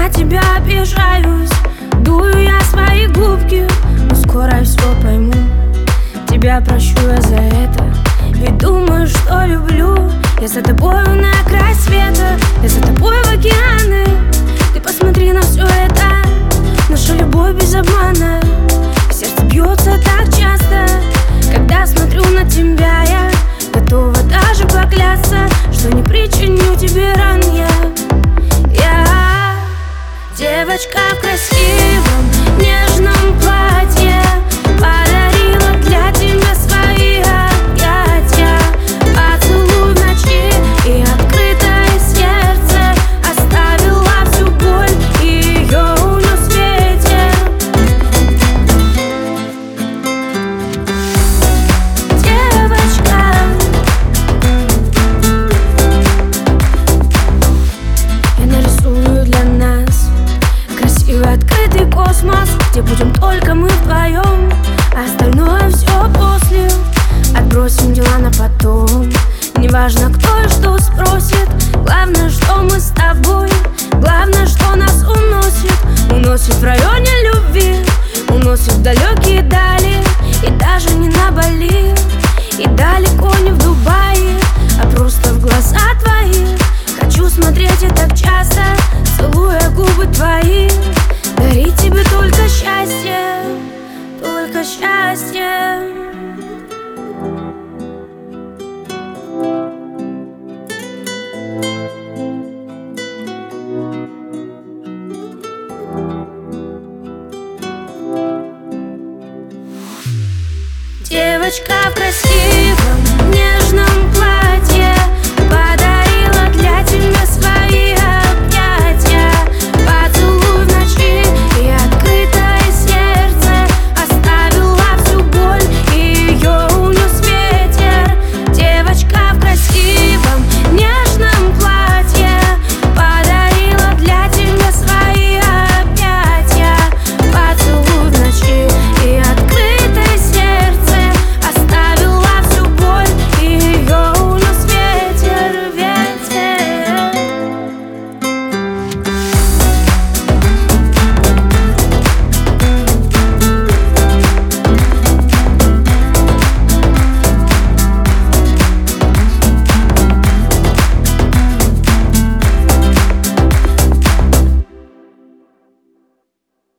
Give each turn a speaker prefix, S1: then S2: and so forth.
S1: на тебя обижаюсь, дую я свои губки, но скоро я все пойму. Тебя прощу я за это, ведь думаю, что люблю. Я за тобою на край света, я за тобой в океаны. Ты посмотри на все это, наша любовь без обмана. Сердце бьется так часто, когда смотрю на тебя. Я готова даже поклясться, что не причиню тебе ран. Я девочка в красивом нежном платье, подарила для тебя свои объятия. Поцелуй в ночи и открытое сердце, оставила всю боль и ее унес ветер. Девочка, я нарисую для нас красивый открытый космос, где будем только мы вдвоем, а остальное все после. Отбросим дела на потом, неважно кто и что спросит. Главное, что мы с тобой, главное, что нас уносит. Уносит в районе любви, уносит в далекие дали. И даже не на Бали, и далеко не в Дубае, а просто в глаза твои. Хочу смотреть и так часто, целуя губы твои. Дарить тебе только счастье, только счастье. Девочка в красивом